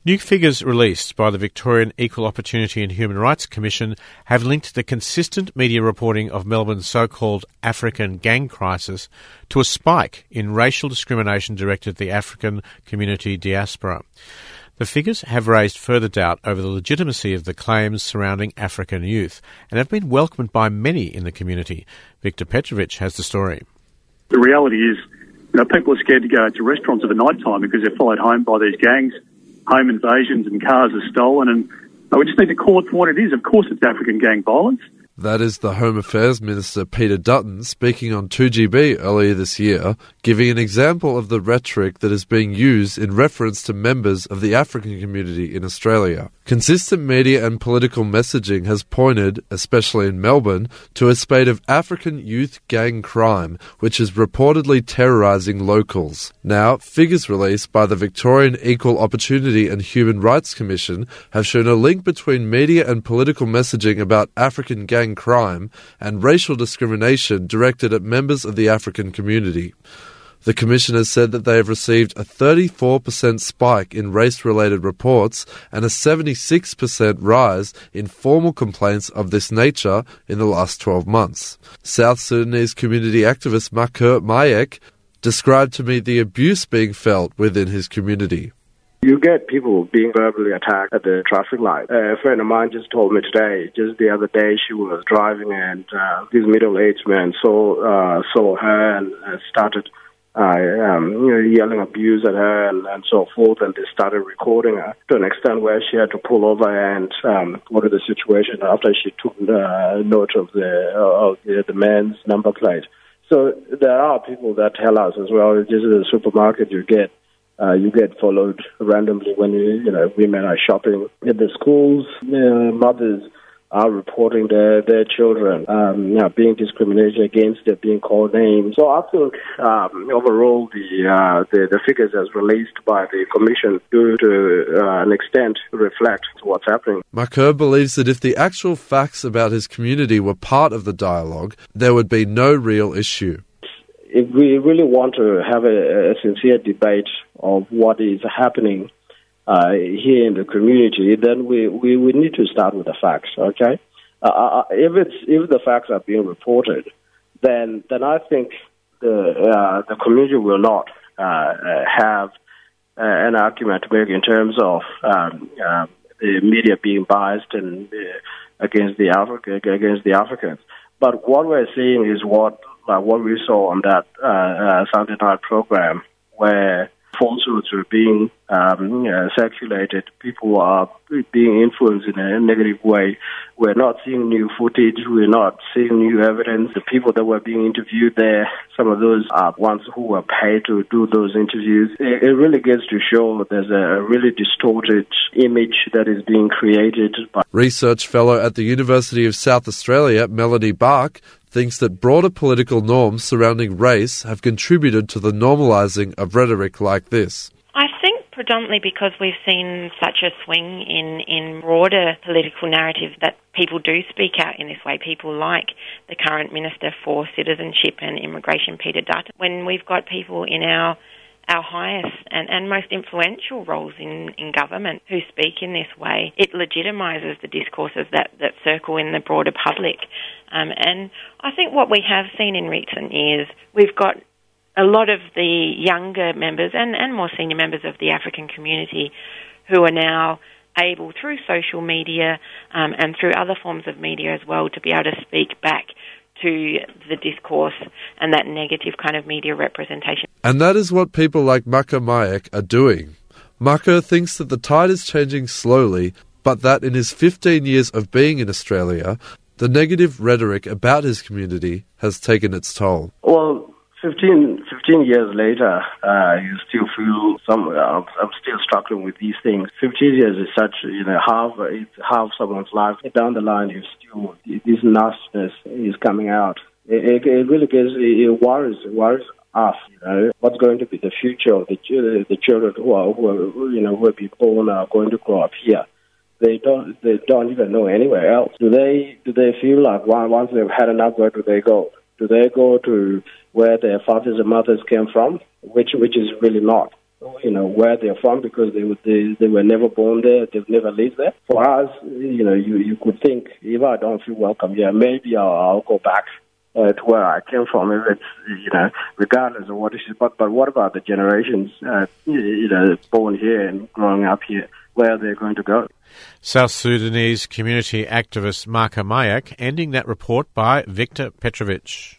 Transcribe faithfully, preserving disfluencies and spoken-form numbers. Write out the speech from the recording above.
New figures released by the Victorian Equal Opportunity and Human Rights Commission have linked the consistent media reporting of Melbourne's so-called African gang crisis to a spike in racial discrimination directed at the African community diaspora. The figures have raised further doubt over the legitimacy of the claims surrounding African youth and have been welcomed by many in the community. Victor Petrovic has the story. The reality is, you know, people are scared to go to restaurants at the night time because they're followed home by these gangs. Home invasions and cars are stolen, and we just need to call it for what it is. Of course it's African gang violence. That is the Home Affairs Minister Peter Dutton speaking on two G B earlier this year, giving an example of the rhetoric that is being used in reference to members of the African community in Australia. Consistent media and political messaging has pointed, especially in Melbourne, to a spate of African youth gang crime, which is reportedly terrorising locals. Now, figures released by the Victorian Equal Opportunity and Human Rights Commission have shown a link between media and political messaging about African gang crime and racial discrimination directed at members of the African community. The Commission has said that they have received a thirty-four percent spike in race-related reports and a seventy-six percent rise in formal complaints of this nature in the last twelve months. South Sudanese community activist Makur Mayek described to me the abuse being felt within his community. You get people being verbally attacked at the traffic light. Uh, a friend of mine just told me today, just the other day, she was driving and uh, this middle-aged man saw, uh, saw her and uh, started uh, um, you know, yelling abuse at her and, and so forth, and they started recording her to an extent where she had to pull over and um, go to the situation after she took uh, note of the, uh, of the, the man's number plate. So there are people that tell us as well, just in the supermarket you get Uh, you get followed randomly when you, you know, women are shopping in the schools. Uh, mothers are reporting their, their children um, you know, being discriminated against, they're being called names. So I think um, overall the, uh, the the figures as released by the Commission do to uh, an extent reflect what's happening. Makur believes that if the actual facts about his community were part of the dialogue, there would be no real issue. If we really want to have a, a sincere debate of what is happening uh, here in the community, then we, we, we need to start with the facts, okay? Uh, if it's if the facts are being reported, then then I think the uh, the community will not uh, have uh, an argument to make in terms of um, uh, the media being biased and uh, against the Africa against the Africans. But what we're seeing is what. Uh, what we saw on that uh, uh, Sunday night program, where falsehoods were being um, uh, circulated, people are being influenced in a negative way. We're not seeing new footage, we're not seeing new evidence. The people that were being interviewed there, some of those are ones who were paid to do those interviews. It, it really gets to show that there's a really distorted image that is being created. By Research fellow at the University of South Australia, Melody Bark, thinks that broader political norms surrounding race have contributed to the normalising of rhetoric like this. I think predominantly because we've seen such a swing in, in broader political narrative that people do speak out in this way, people like the current Minister for Citizenship and Immigration, Peter Dutton. When we've got people in our our highest and, and most influential roles in, in government who speak in this way, it legitimises the discourses that, that circle in the broader public. Um, and I think what we have seen in recent years, we've got a lot of the younger members and, and more senior members of the African community who are now able, through social media um, and through other forms of media as well, to be able to speak back to the discourse and that negative kind of media representation. And that is what people like Makur Mayek are doing. Makur thinks that the tide is changing slowly, but that in his fifteen years of being in Australia, the negative rhetoric about his community has taken its toll. Well, fifteen, fifteen years later, uh, you still feel some. Uh, I'm still struggling with these things. fifteen years is such, you know, half it's half someone's life. Down the line, you still this nastiness is coming out. It, it, it really gets it worries it worries us. You know, what's going to be the future of the the children who are who are, you know, who will be born are going to grow up here. They don't they don't even know anywhere else. Do they do they feel like once they've had enough, where do they go? Do they go to where their fathers and mothers came from, which which is really not. you know, where they're from because they, were- they they were never born there, they've never lived there. For us, you know, you, you could think, if I don't feel welcome here, maybe I'll, I'll go back uh, to where I came from, if it's, you know, regardless of what it is. But, but what about the generations, uh, you know, born here and growing up here? Where are they going to go? South Sudanese community activist Marka Mayak ending that report by Victor Petrovich.